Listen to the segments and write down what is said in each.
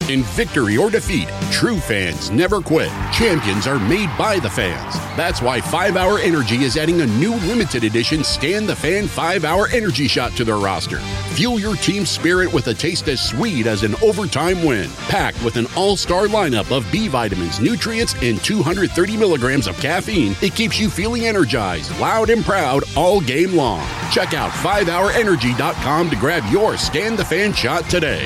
In victory or defeat, true fans never quit. Champions are made by the fans. That's why 5-Hour Energy is adding a new limited edition Stan the Fan 5-Hour Energy Shot to their roster. Fuel your team's spirit with a taste as sweet as an overtime win. Packed with an all-star lineup of B vitamins, nutrients, and 230 milligrams of caffeine, it keeps you feeling energized, loud, and proud all game long. Check out 5hourenergy.com to grab your Stan the Fan shot today.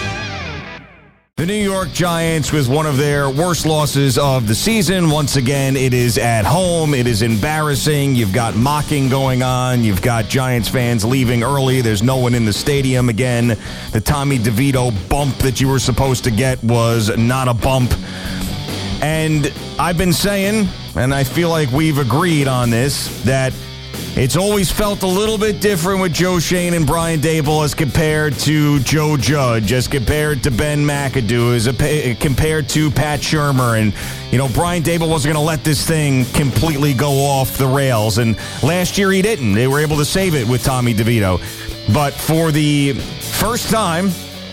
The New York Giants with one of their worst losses of the season. Once again, it is at home. It is embarrassing. You've got mocking going on. You've got Giants fans leaving early. There's no one in the stadium again. The Tommy DeVito bump that you were supposed to get was not a bump. And I've been saying, and I feel like we've agreed on this, that it's always felt a little bit different with Joe Schoen and Brian Daboll as compared to Joe Judge, as compared to Ben McAdoo, as compared to Pat Shurmur. And, you know, Brian Daboll wasn't going to let this thing completely go off the rails. And last year he didn't. They were able to save it with Tommy DeVito. But for the first time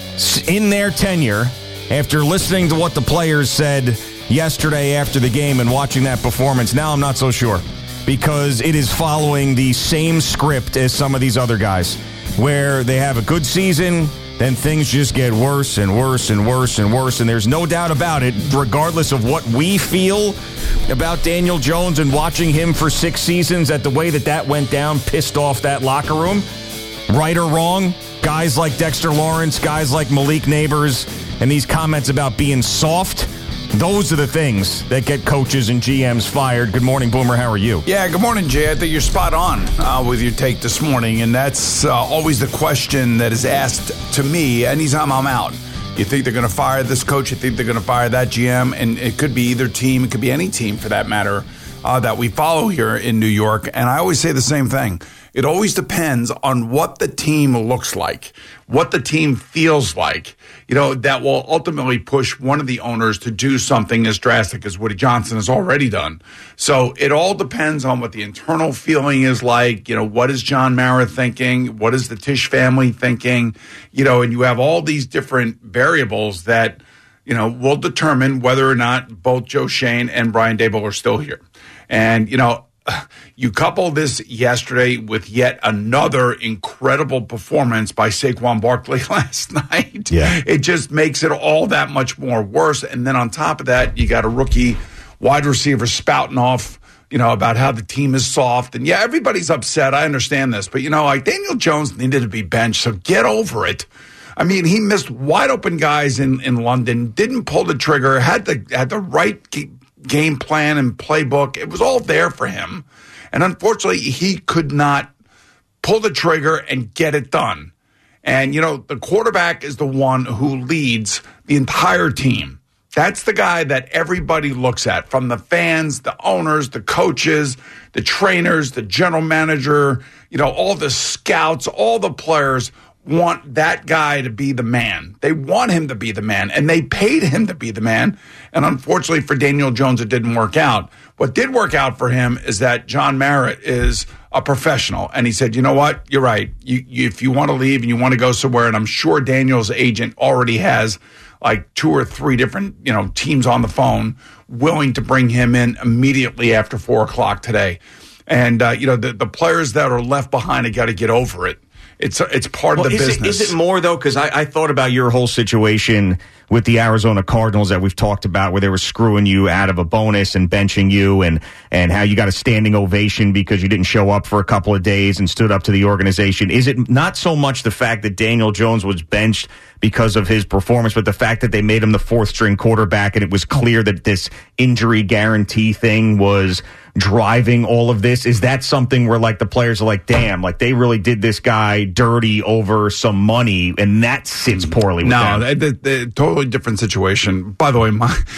in their tenure, after listening to what the players said yesterday after the game and watching that performance, now I'm not so sure. Because it is following the same script as some of these other guys, where they have a good season, then things just get worse and worse and worse and worse. And there's no doubt about it, regardless of what we feel about Daniel Jones and watching him for 6 seasons, that the way that went down pissed off that locker room. Right or wrong, guys like Dexter Lawrence, guys like Malik Neighbors, and these comments about being soft, those are the things that get coaches and GMs fired. Good morning, Boomer. How are you? Yeah, good morning, Jay. I think you're spot on with your take this morning, and that's always the question that is asked to me anytime I'm out. You think they're going to fire this coach? You think they're going to fire that GM? And it could be either team. It could be any team, for that matter, that we follow here in New York. And I always say the same thing. It always depends on what the team looks like, what the team feels like, you know, that will ultimately push one of the owners to do something as drastic as Woody Johnson has already done. So it all depends on what the internal feeling is like. You know, what is John Mara thinking? What is the Tisch family thinking? You know, and you have all these different variables that, you know, will determine whether or not both Joe Schoen and Brian Daboll are still here. And, you know, you couple this yesterday with yet another incredible performance by Saquon Barkley last night. Yeah. It just makes it all that much more worse. And then on top of that, you got a rookie wide receiver spouting off, you know, about how the team is soft. And yeah, everybody's upset. I understand this. But, you know, like Daniel Jones needed to be benched, so get over it. I mean, he missed wide open guys in London, didn't pull the trigger, had the right game plan and playbook. It was all there for him. And unfortunately, he could not pull the trigger and get it done. And, you know, the quarterback is the one who leads the entire team. That's the guy that everybody looks at, from the fans, the owners, the coaches, the trainers, the general manager, you know, all the scouts, all the players want that guy to be the man. They want him to be the man, and they paid him to be the man. And unfortunately for Daniel Jones, it didn't work out. What did work out for him is that John Merritt is a professional. And he said, you know what? You're right. If you want to leave and you want to go somewhere, and I'm sure Daniel's agent already has like 2 or 3 different, you know, teams on the phone willing to bring him in immediately after 4:00 today. And, you know, the players that are left behind have got to get over it. It's part of the business. Is it more, though? Because I thought about your whole situation with the Arizona Cardinals that we've talked about, where they were screwing you out of a bonus and benching you, and how you got a standing ovation because you didn't show up for a couple of days and stood up to the organization. Is it not so much the fact that Daniel Jones was benched because of his performance, but the fact that they made him the 4th-string quarterback, and it was clear that this injury guarantee thing was driving all of this? Is that something where, like, the players are like, damn, like, they really did this guy dirty over some money, and that sits poorly with them? No, totally different situation. By the way,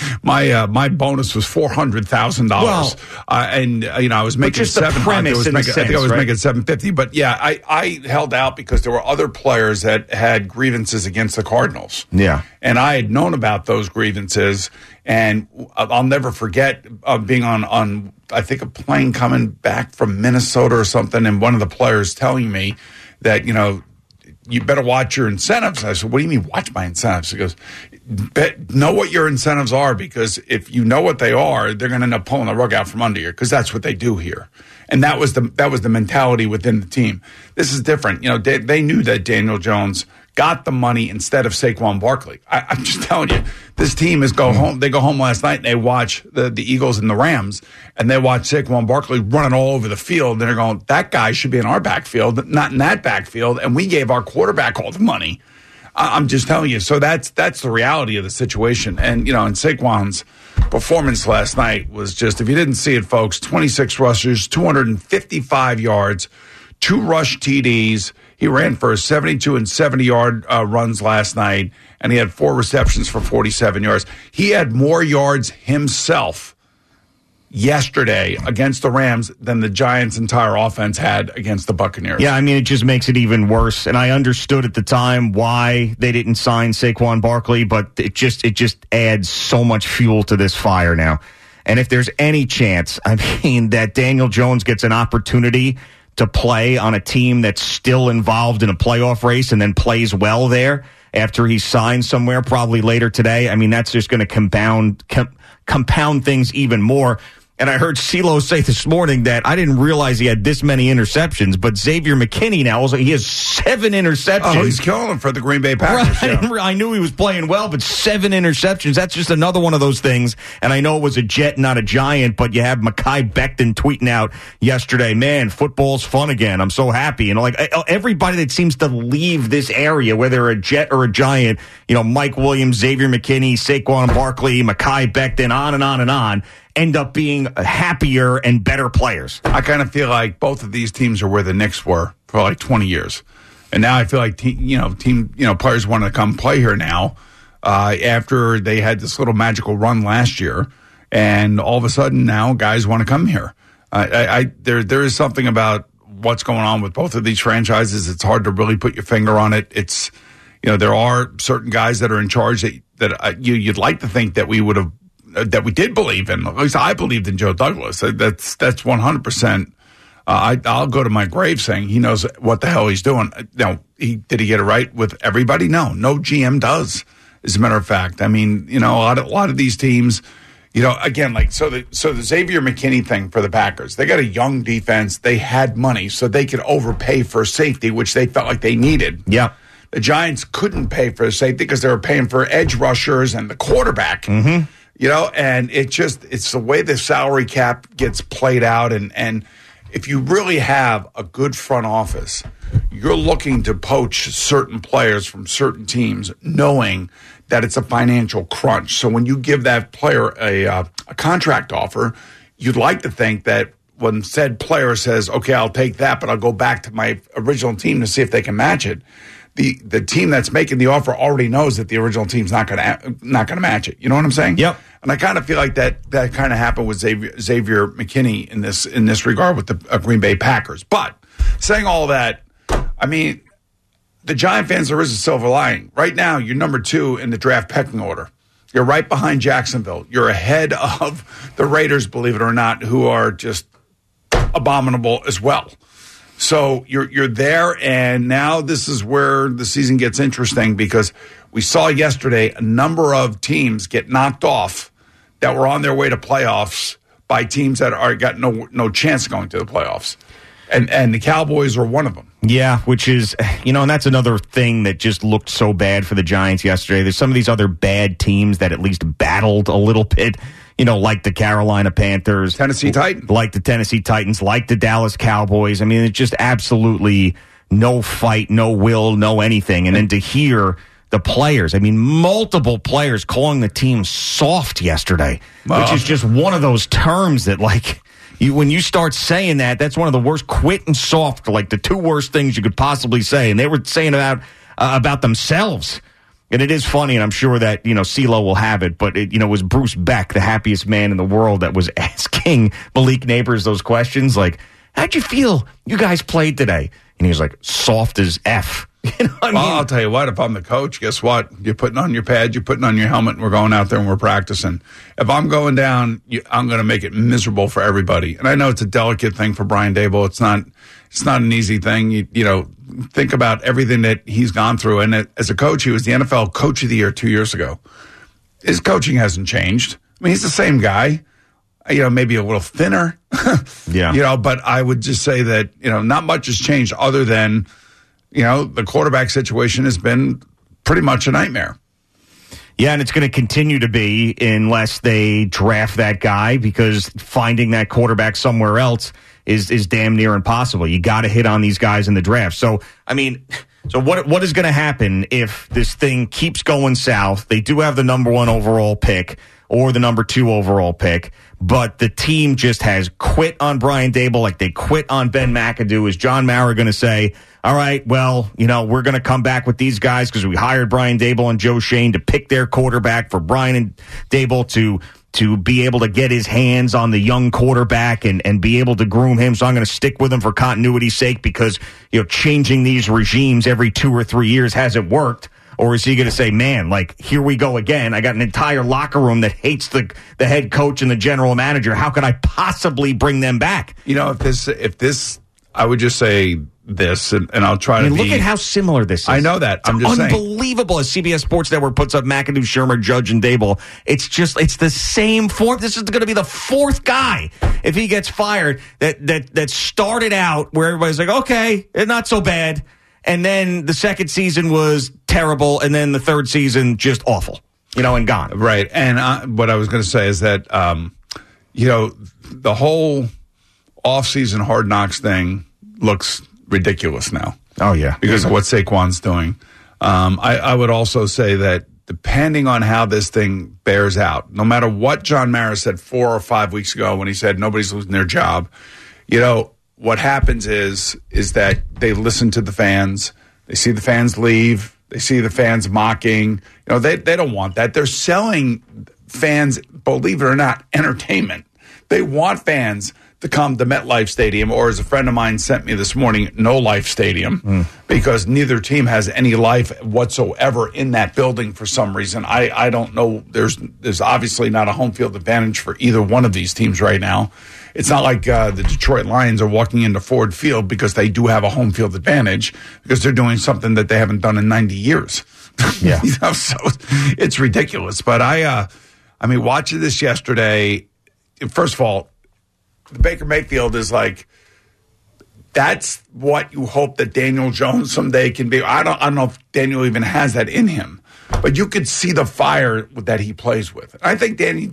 my bonus was $400,000. Well, and, you know, I was making $700,000. I think I was making $750,000. But, yeah, I held out because there were other players that had grievances against the Cardinals. Yeah. And I had known about those grievances, and I'll never forget being on I think a plane coming back from Minnesota or something, and one of the players telling me that, you know, you better watch your incentives. I said, what do you mean watch my incentives? He goes, know what your incentives are, because if you know what they are, they're going to end up pulling the rug out from under you, because that's what they do here. And that was the mentality within the team. This is different. They knew that Daniel Jones got the money instead of Saquon Barkley. I'm just telling you, this team is go home. They go home last night and they watch the Eagles and the Rams, and they watch Saquon Barkley running all over the field. And they're going, that guy should be in our backfield, not in that backfield. And we gave our quarterback all the money. I'm just telling you. So that's the reality of the situation. And, and Saquon's performance last night was just, if you didn't see it, folks, 26 rushes, 255 yards, 2 rush TDs. He ran for 72 and 70-yard runs last night, and he had 4 receptions for 47 yards. He had more yards himself yesterday against the Rams than the Giants' entire offense had against the Buccaneers. Yeah, I mean, it just makes it even worse. And I understood at the time why they didn't sign Saquon Barkley, but it just adds so much fuel to this fire now. And if there's any chance, that Daniel Jones gets an opportunity to play on a team that's still involved in a playoff race and then plays well there after he signs somewhere probably later today, that's just going to compound things even more. And I heard CeeLo say this morning that I didn't realize he had this many interceptions, but Xavier McKinney now, he has 7 interceptions. Oh, he's killing them for the Green Bay Packers. Right. Yeah. I knew he was playing well, but 7 interceptions, that's just another one of those things. And I know it was a Jet, not a Giant, but you have Mekhi Becton tweeting out yesterday, man, football's fun again. I'm so happy. Everybody that seems to leave this area, whether a Jet or a Giant, Mike Williams, Xavier McKinney, Saquon Barkley, Mekhi Becton, on and on and on, end up being happier and better players. I kind of feel like both of these teams are where the Knicks were for like 20 years. And now I feel like players want to come play here now after they had this little magical run last year. And all of a sudden now guys want to come here. There is something about what's going on with both of these franchises. It's hard to really put your finger on it. It's, there are certain guys that are in charge that you'd like to think that we would have, that we did believe in. At least I believed in Joe Douglas. That's 100%. I'll go to my grave saying he knows what the hell he's doing. Now, did he get it right with everybody? No GM does. As a matter of fact, a lot of these teams, again, so the Xavier McKinney thing for the Packers, they got a young defense. They had money, so they could overpay for safety, which they felt like they needed. Yeah. The Giants couldn't pay for safety because they were paying for edge rushers and the quarterback. Mm-hmm. And it's the way the salary cap gets played out. And if you really have a good front office, you're looking to poach certain players from certain teams, knowing that it's a financial crunch. So when you give that player a contract offer, you'd like to think that when said player says, okay, I'll take that, but I'll go back to my original team to see if they can match it. The team that's making the offer already knows that the original team's not going to match it. You know what I'm saying? Yep. And I kind of feel like that kind of happened with Xavier McKinney in this regard with the Green Bay Packers. But saying all that, the Giant fans, there is a silver lining. Right now, you're number 2 in the draft pecking order. You're right behind Jacksonville. You're ahead of the Raiders, believe it or not, who are just abominable as well. So you're there, and now this is where the season gets interesting, because we saw yesterday a number of teams get knocked off that were on their way to playoffs by teams that got no chance of going to the playoffs. And the Cowboys are one of them. Yeah, which is, and that's another thing that just looked so bad for the Giants yesterday. There's some of these other bad teams that at least battled a little bit, like the Carolina Panthers. Tennessee Titans. Like the Tennessee Titans, like the Dallas Cowboys. It's just absolutely no fight, no will, no anything. And then to hear the players, multiple players calling the team soft yesterday, which is just one of those terms that, when you start saying that, that's one of the worst. Quit and soft, the 2 worst things you could possibly say. And they were saying about themselves. And it is funny, and I'm sure that, CeeLo will have it, but it was Bruce Beck, the happiest man in the world, that was asking Malik Neighbors those questions, how'd you feel you guys played today? And he was like, soft as F. You know what I mean? I'll tell you what, if I'm the coach, guess what? You're putting on your pads, you're putting on your helmet, and we're going out there and we're practicing. If I'm going down, I'm going to make it miserable for everybody. And I know it's a delicate thing for Brian Daboll. It's not an easy thing. You know, think about everything that he's gone through. And as a coach, he was the NFL Coach of the Year 2 years ago. His coaching hasn't changed. I mean, he's the same guy. You know, maybe a little thinner. Yeah. You know, but I would just say that, you know, not much has changed other than, you know, the quarterback situation has been pretty much a nightmare. Yeah, and it's going to continue to be unless they draft that guy, because finding that quarterback somewhere else is damn near impossible. You got to hit on these guys in the draft. So, I mean, what is going to happen if this thing keeps going south? They do have the number 1 overall pick or the number 2 overall pick, but the team just has quit on Brian Daboll like they quit on Ben McAdoo. Is John Mara going to say, all right, well, you know, we're going to come back with these guys because we hired Brian Daboll and Joe Schoen to pick their quarterback for Brian and Daboll to be able to get his hands on the young quarterback and be able to groom him. So I'm going to stick with him for continuity's sake because, you know, changing these regimes every 2 or 3 years hasn't worked. Or is he going to say, man, like, here we go again. I got an entire locker room that hates the head coach and the general manager. How could I possibly bring them back? You know, if this, I would just say this, and I'll try to be. Look at how similar this is. I know that. I'm just saying. Unbelievable. As CBS Sports Network puts up McAdoo, Shermer, Judge, and Daboll, it's the same form. This is going to be the 4th guy, if he gets fired, that started out where everybody's like, okay, not so bad. And then the second season was terrible, and then the third season just awful, you know, and gone. Right. And what I was going to say is that, you know, the whole off-season Hard Knocks thing looks ridiculous now. Oh, yeah. Because of what Saquon's doing. I would also say that depending on how this thing bears out, no matter what John Mara said 4 or 5 weeks ago when he said nobody's losing their job, you know, what happens is that they listen to the fans. They see the fans leave. They see the fans mocking. You know, they don't want that. They're selling fans, believe it or not, entertainment. They want fans to come to MetLife Stadium, or as a friend of mine sent me this morning, No Life Stadium, because neither team has any life whatsoever in that building for some reason. I don't know. There's obviously not a home field advantage for either one of these teams right now. It's not like the Detroit Lions are walking into Ford Field because they do have a home field advantage because they're doing something that they haven't done in 90 years. Yeah. You know, so it's ridiculous. But I mean, watching this yesterday, first of all, Baker Mayfield is like, that's what you hope that Daniel Jones someday can be. I don't know if Daniel even has that in him. But you could see the fire that he plays with. I think Tommy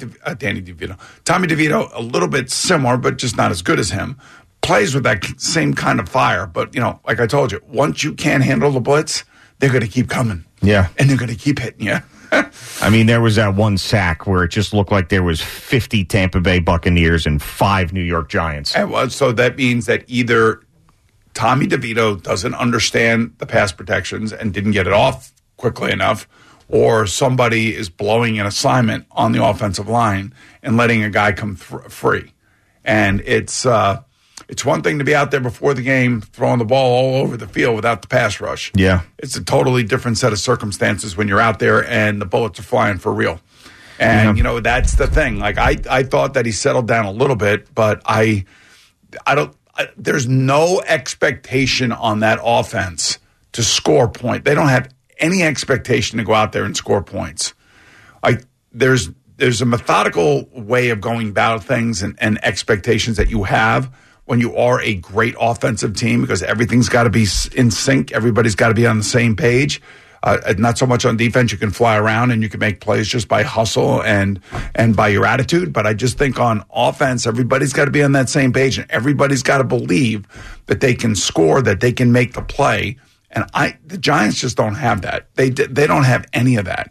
DeVito, a little bit similar, but just not as good as him, plays with that same kind of fire. But, you know, like I told you, once you can't handle the blitz, they're going to keep coming. Yeah. And they're going to keep hitting you. I mean, there was that one sack where it just looked like there was 50 Tampa Bay Buccaneers and 5 New York Giants. So that means that either Tommy DeVito doesn't understand the pass protections and didn't get it off quickly enough, or somebody is blowing an assignment on the offensive line and letting a guy come free. And it's one thing to be out there before the game throwing the ball all over the field without the pass rush. Yeah. It's a totally different set of circumstances when you're out there and the bullets are flying for real. And, you know, that's the thing. Like, I thought that he settled down a little bit, but there's no expectation on that offense to score point. They don't have any expectation to go out there and score points. There's a methodical way of going about things and expectations that you have when you are a great offensive team, because everything's got to be in sync. Everybody's got to be on the same page. Not so much on defense. You can fly around and you can make plays just by hustle and by your attitude. But I just think on offense, everybody's got to be on that same page, and everybody's got to believe that they can score, that they can make the play. And the Giants just don't have that. They don't have any of that.